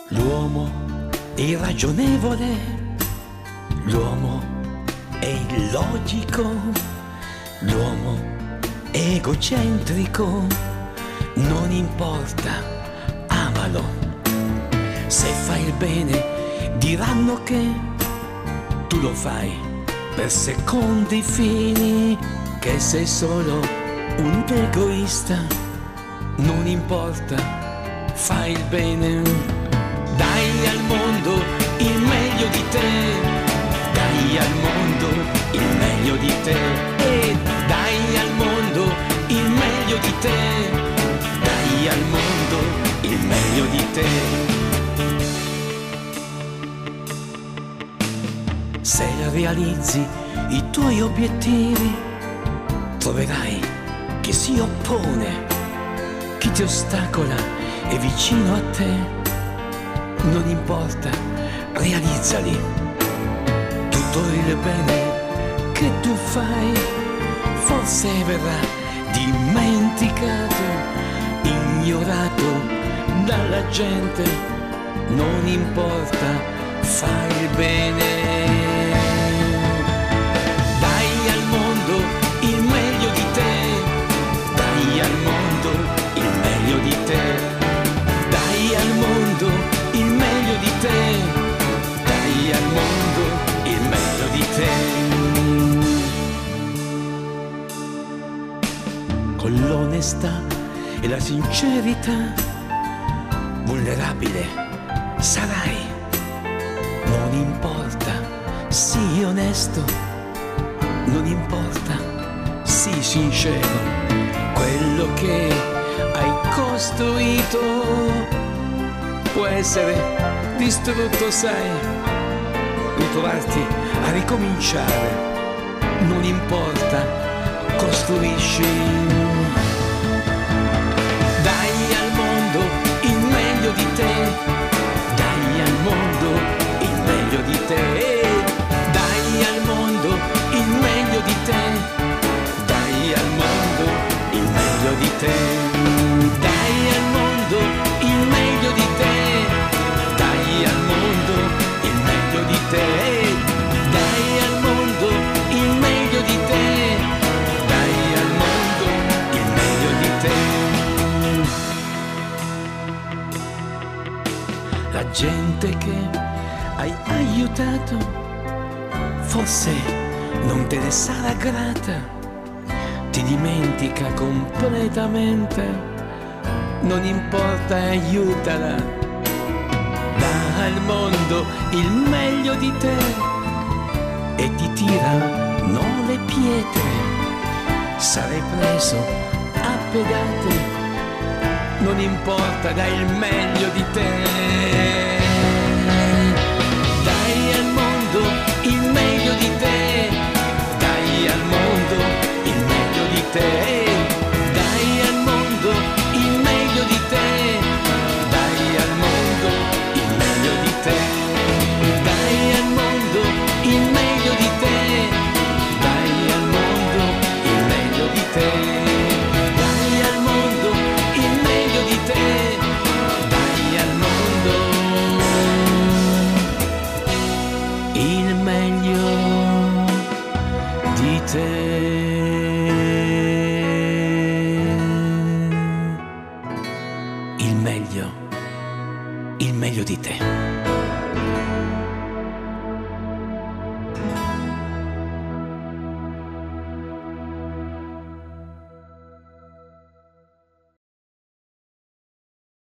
L'uomo è irragionevole, l'uomo è illogico, l'uomo è egocentrico, non importa, amalo. Se fai il bene diranno che tu lo fai per secondi fini, che sei solo un egoista, non importa, fai il bene. Dai al mondo il meglio di te, dai al mondo il meglio di te, e dai al mondo il meglio di te, dai al mondo il meglio di te. Se realizzi i tuoi obiettivi, troverai chi si oppone, chi ti ostacola è vicino a te. Non importa, realizzali. Tutto il bene che tu fai forse verrà dimenticato, ignorato dalla gente. Non importa, fai il bene. Dai al mondo il meglio di te, dai al mondo il meglio di te, dai al mondo il meglio di te, dai al mondo il meglio di te. Con l'onestà e la sincerità, vulnerabile sarai. Non importa, sii onesto, non importa, sii sincero. Quello che hai costruito può essere distrutto, sai, ritrovarti a ricominciare. Non importa, costruisci. Dai al mondo il meglio di te, dai al mondo il meglio di te, dai al mondo il meglio di te, dai al mondo il meglio di te, dai al mondo il meglio di te, dai al mondo il meglio di te, dai al mondo il meglio di te, dai al mondo il meglio di te. La gente che hai aiutato forse non te ne sarà grata, ti dimentica completamente. Non importa, aiutala. Dà al mondo il meglio di te e ti tirano le pietre. Sarai preso a pedate. Non importa, dai il meglio di te. Dai al mondo il meglio di te, dai al mondo il meglio di te. Il meglio di te. Il meglio di te.